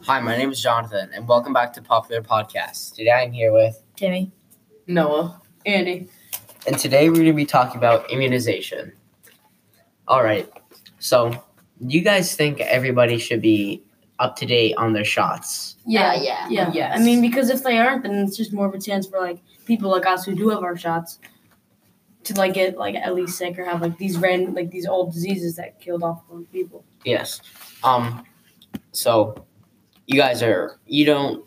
Hi, my name is Jonathan, and welcome back to Popular Podcast. Today I'm here with Timmy. Noah. Andy. and today we're going to be talking about immunization. All right, so do you guys think everybody should be up to date on their shots? Yeah. Yes. I mean, because if they aren't, then it's just more of a chance for people like us who do have our shots to get at least sick or have these these old diseases that killed off people. Yes. So you don't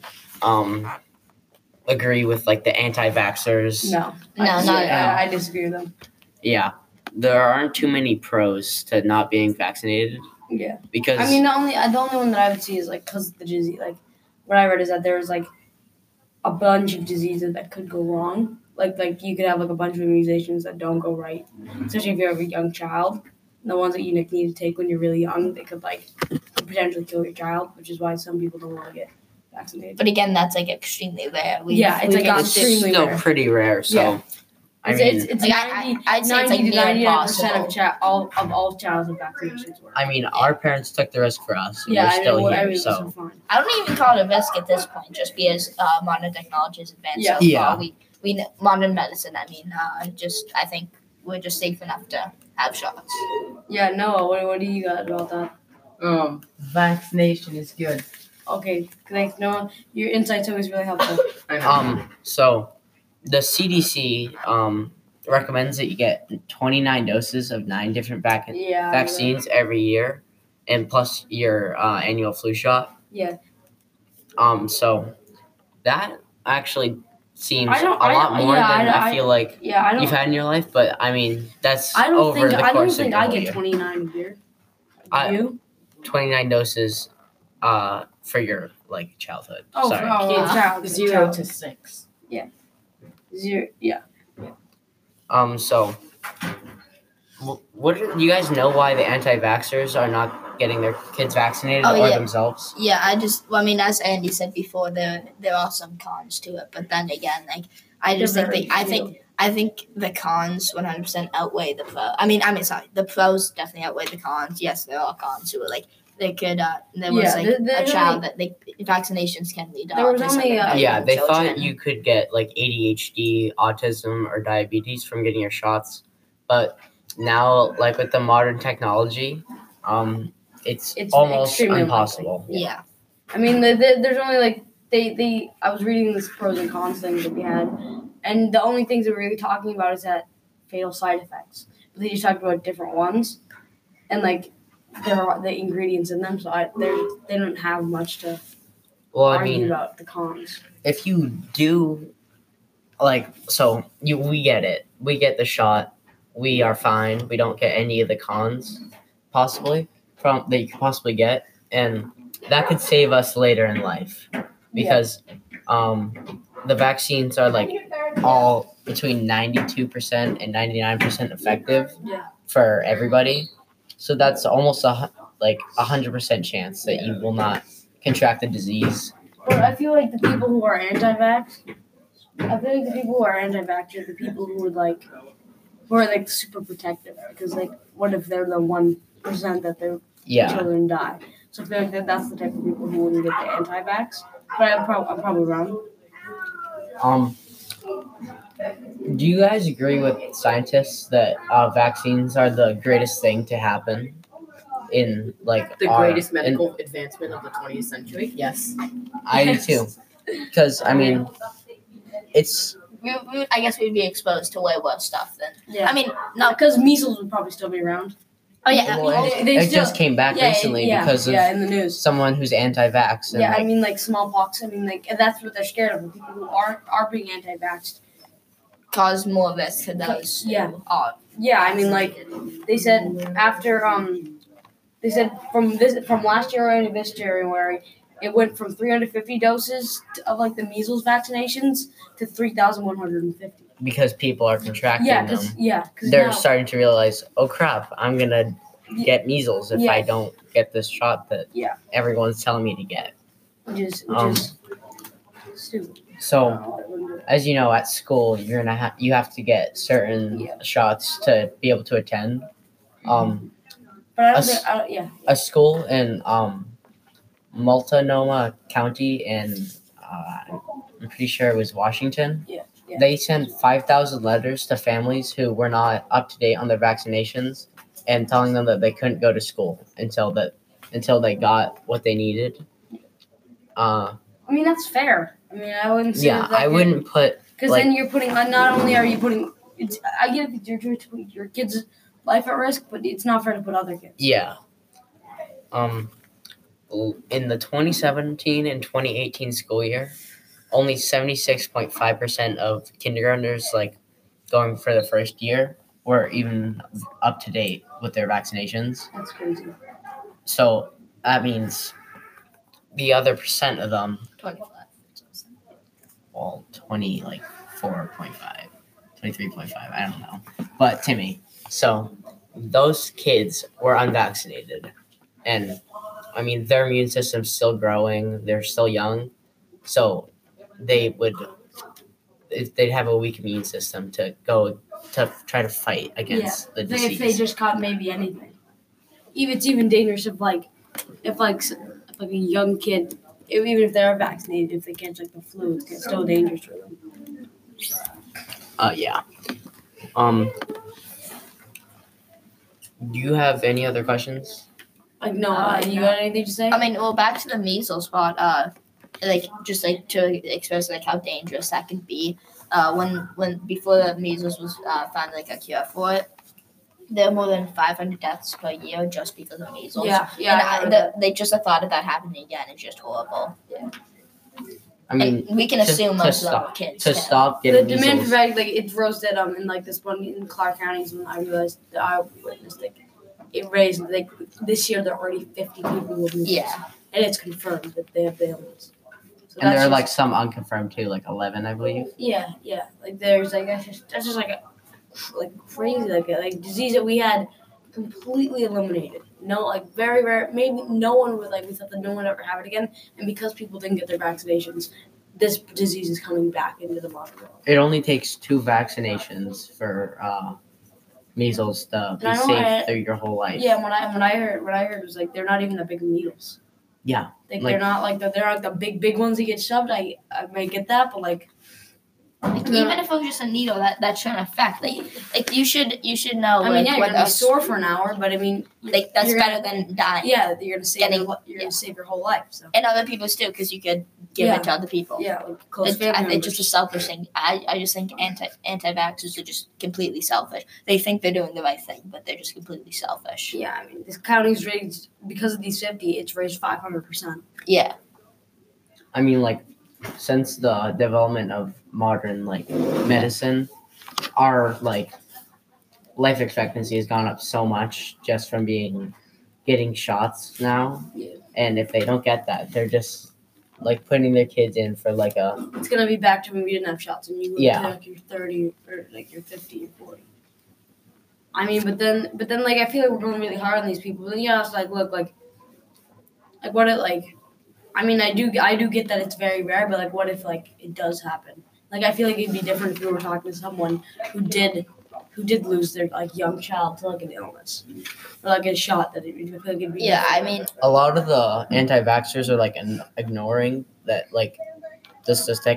agree with the anti-vaxxers? No, I disagree with them. Yeah, there aren't too many pros to not being vaccinated. Yeah, because I mean the only one that I would see is because of the disease. What I read is that there's a bunch of diseases that could go wrong. You could have a bunch of immunizations that don't go right, especially if you have a young child. The ones that you need to take when you're really young, they could potentially kill your child, which is why some people don't want to get vaccinated. But again, that's extremely rare. It's still pretty rare. So yeah. I mean, it's I'd say 90 to 99% of all childhood vaccinations work. I mean, our parents took the risk for us. And Yeah, we're still here. I mean, so fine. I don't even call it a risk at this point, just because modern technology has advanced Yeah. so Yeah. far. We modern medicine. I mean, I think we're just safe enough to have shots. Yeah, Noah, what do you got about that? Vaccination is good. Okay, thanks, Noah. Your insight's always really helpful. I know. So the CDC recommends that you get 29 doses of 9 different vaccines every year, and plus your annual flu shot. Yeah. So that actually seems I a don't- lot more yeah, than I feel like Yeah, I don't. you've had in your life, but I mean that's I don't over think the I don't course think of I your get year. 29 a year. I- You? 29 doses for your childhood. Oh, Sorry. child. 0 to 6. Zero. Yeah. So what do you guys know why the anti-vaxxers are not getting their kids vaccinated Oh, or yeah. themselves? Yeah, as Andy said before, there are some cons to it, but then again, I think the cons 100% outweigh the pros. The pros definitely outweigh the cons. Yes, there are cons who are they could. There was a child that vaccinations can lead to There was autism only, in Yeah, they children. thought you could get ADHD, autism, or diabetes from getting your shots, but now with the modern technology, it's almost extremely impossible. Yeah. I mean, there's only I was reading this pros and cons thing that we had, and the only things that we're really talking about is that fatal side effects. But they just talked about different ones, and there are the ingredients in them, so they don't have much to argue about the cons. If you do, we get it. We get the shot. We are fine. We don't get any of the cons, possibly, that you could possibly get, and that could save us later in life, because the vaccines are all between 92% and 99% effective for everybody. So that's almost a 100% chance that you will not contract the disease. But I feel like the people who are anti-vax, are the people who would who are super protective, because what if they're the 1% that their children die? So I feel like that's the type of people who wouldn't get the anti-vax. But I'm probably wrong. Do you guys agree with scientists that vaccines are the greatest thing to happen in The greatest medical advancement of the 20th century? Yes. I do too, because I mean, it's. I guess we'd be exposed to way worse stuff then. Yeah. I mean, no. Because measles would probably still be around. Oh yeah. Well, it just came back recently because of in the news. someone who's anti-vax. And I mean smallpox. I mean and that's what they're scared of. The people who are being anti-vaxxed Cause more risk to those. Who are. Yeah, I mean they said after from last January to this January, it went from 350 doses of the measles vaccinations to 3,150. Because people are contracting them. Because they're starting to realize, oh crap, I'm gonna get measles if Yeah. I don't get this shot that everyone's telling me to get. which is stupid. So, as you know, at school you have to get certain shots to be able to attend. But I don't think, A school in Multnomah County and I'm pretty sure it was Washington. Yeah. They sent 5,000 letters to families who were not up to date on their vaccinations and telling them that they couldn't go to school until they got what they needed. I mean, that's fair. I mean, I wouldn't say Yeah, I wouldn't put because like- then you're putting. Not only are you putting, I get that you're putting your kids' life at risk, but it's not fair to put other kids. Yeah. In the 2017 and 2018 school year, only 76.5% of kindergartners like going for the first year were even up to date with their vaccinations. That's crazy. So that means the other percent of them, 25. well, 23.5, I don't know. But Timmy, so those kids were unvaccinated. And I mean, their immune system's still growing. They're still young. So they'd have a weak immune system to go to try to fight against the disease. If they just caught maybe anything. It's even dangerous if a young kid, even if they're vaccinated, if they catch like the flu, it's still dangerous for them. Yeah. Do you have any other questions? Like, no, you got anything to say? I mean, well, back to the measles part. Just to express like how dangerous that can be. When before the measles was found like a cure for it, there were more than 500 deaths per year just because of measles. Yeah. They just the thought of that happening again is just horrible. I mean, and we can assume most of them are kids. To too. stop The getting demand for measles. vaccines, like it rose that in like this one in Clark County is when I realized that I witnessed like it raised like this year there are already 50 people with measles. Yeah. And it's confirmed that they have the illness. So And there are that's like some unconfirmed too, like 11, I believe. yeah. Like there's like that's just like crazy like disease that we had completely eliminated. No, like very rare. Maybe no one would we thought that no one would ever have it again. And because people didn't get their vaccinations, this disease is coming back into the modern world. It only takes 2 vaccinations for measles to be And I know safe through your whole life. Yeah, when I heard was like they're not even the big needles. Yeah. They're not like the big ones that get shoved. I may get that, but like Even if it was just a needle, that shouldn't affect. Like you should know. I mean, like, you're gonna be sore for an hour, but I mean, like that's you're better than dying. yeah, you're gonna save Getting- gonna save your whole life. So And other people's too, because you could give Yeah. it to other people. yeah, like close It's, family I think members. just a selfish thing. I just think anti-vaxxers are just completely selfish. They think they're doing the right thing, but they're just completely selfish. Yeah, I mean, this county's raised because of these 50. It's raised 500%. Yeah. I mean, like, since the development of modern, like, medicine, our, like, life expectancy has gone up so much just from getting shots now. Yeah. And if they don't get that, they're just, like, putting their kids in for, like, a... It's gonna be back to when we didn't have shots and you live Yeah. to like you're 30 or like you're 50 or 40. I mean, but then like I feel like we're going really hard on these people. But then you also like look like what it like. I mean, I do get that it's very rare, but like, what if like it does happen? Like, I feel like it'd be different if we were talking to someone who did lose their like young child to like an illness or like a shot that I feel like it'd be. Yeah, different. I mean, A lot of the anti-vaxxers are, like, ignoring that, like, the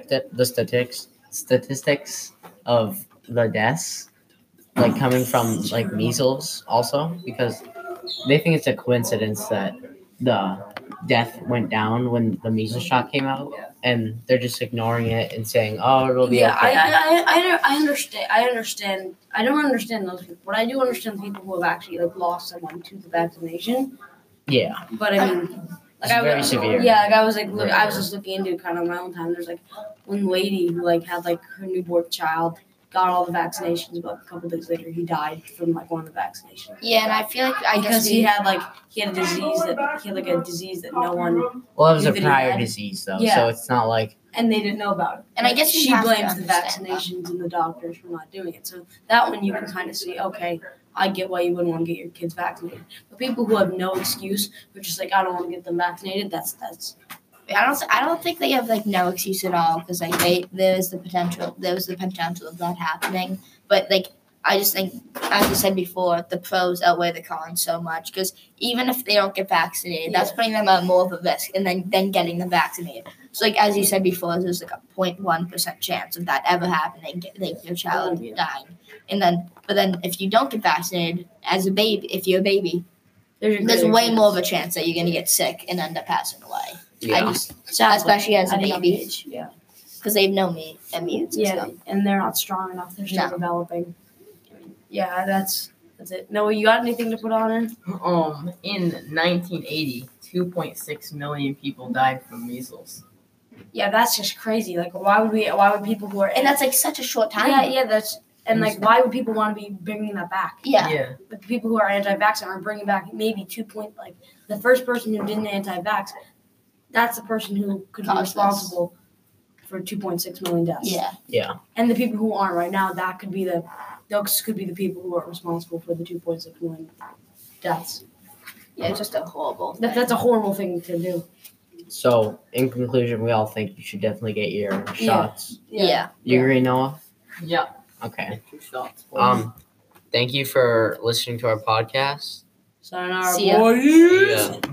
statistics of the deaths, like, coming from, like, measles also, because they think it's a coincidence that the death went down when the measles shot came out, and they're just ignoring it and saying, "Oh, it'll be Yeah, okay." I understand. I don't understand those people, but I do understand people who have actually like lost someone to the vaccination. Yeah, But I mean, it's very severe. Yeah, like I was just looking into it kind of on my own time. There's like one lady who like had like her newborn child, got all the vaccinations, but a couple days later he died from like one of the vaccinations. yeah, and I feel like Because he had a disease that no one, Well, it was a Even prior had- disease though, Yeah. so it's not like and they didn't know about it. And I guess you she have to blames the understand that. vaccinations and the doctors for not doing it. So that one you can kind of see, okay, I get why you wouldn't want to get your kids vaccinated. But people who have no excuse, who are just like, I don't want to get them vaccinated, that's I don't think they have like no excuse at all because like there was the potential of that happening, but like I just think, as you said before, the pros outweigh the cons so much. Because even if they don't get vaccinated, that's putting them at more of a risk, and then getting them vaccinated. So, like as you said before, there's like a 0.1% chance of that ever happening, like your child dying. But then if you don't get vaccinated as a baby, if you're a baby, there's way more of a chance that you're gonna get sick and end up passing away. Yeah. Especially as a At a young baby, age, yeah. because they have no immune system. Yeah, and they're not strong enough. They're still No. developing. Yeah, that's it. Noah, you got anything to put on it? In 1980, 2.6 million people died from measles. Yeah, that's just crazy. Like, why would people who are And that's like such a short time. why would people want to be bringing that back? Yeah. The people who are anti-vax are bringing back maybe the first person who didn't anti-vax, that's the person who could be Caused responsible for 2.6 million deaths. Yeah. And the people who aren't right now, those could be the people who are responsible for the 2.6 million deaths. Yeah, it's just a horrible. That's a horrible thing to do. So, in conclusion, we all think you should definitely get your shots. Yeah. You agree, Noah? Yeah. Okay. 2 shots. Thank you for listening to our podcast. Sayonara, See ya. boys. See ya.